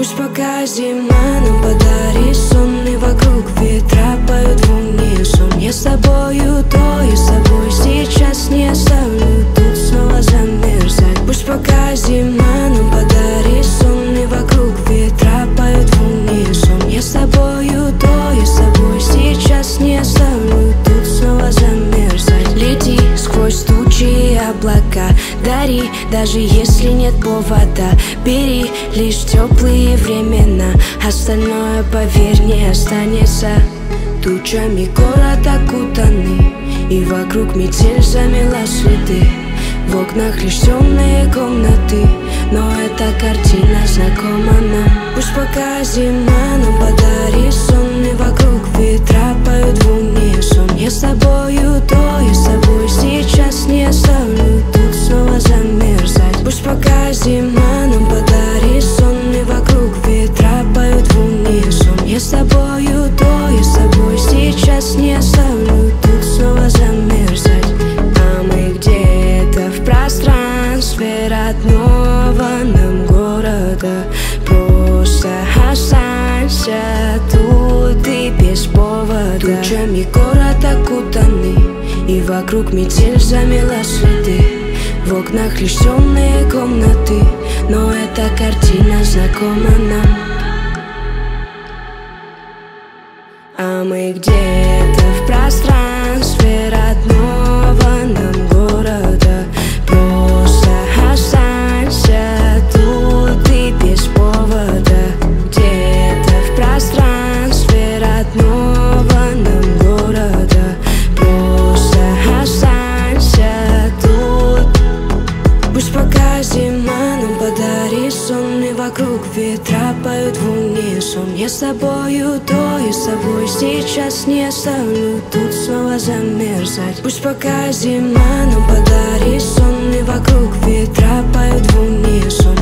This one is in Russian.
Пусть пока зима нам подарит сон, и вокруг ветра поют в унисон. Я с тобою, то я с тобой сейчас не оставлю тут снова замерзать. Пусть пока зима нам подарит сон, и вокруг ветра поют в унисон. Я с тобою, то я с тобой сейчас не оставлю тут снова замерзать. Лети сквозь тучи и облака, дари, даже если нет повода. Бери лишь теплые времена, остальное, поверь, не останется. Тучами город окутанный, и вокруг метель замела следы. В окнах лишь темные комнаты, но эта картина знакома нам. Пусть пока зима нам подарит сон, и вокруг ветра поют в унисон. Я с тобою, то я с тобой сейчас не оставлю тут снова замерзать. Пусть пока зима нам подарит сон, и вокруг ветра поют в унисон. Я с тобою, то я с тобой сейчас не оставлю тут снова замерзать. А мы где-то в пространстве родного нам города. Просто останься тут и без повода. Тучами город окутанный, и вокруг метель замела следы. В окнах лишь темные комнаты, но эта картина знакома нам. А мы где-то в пространстве родного нам города. Просто останься тут и без повода. Где-то в пространстве родного нам города. Просто останься тут. Пусть пока зима нам подарит сон, и вокруг ветра поют в унисон. Я с тобою, то я с тобой сейчас не оставлю тут снова замерзать. Пусть пока зима нам подарит сон, и вокруг ветра поют в унисон.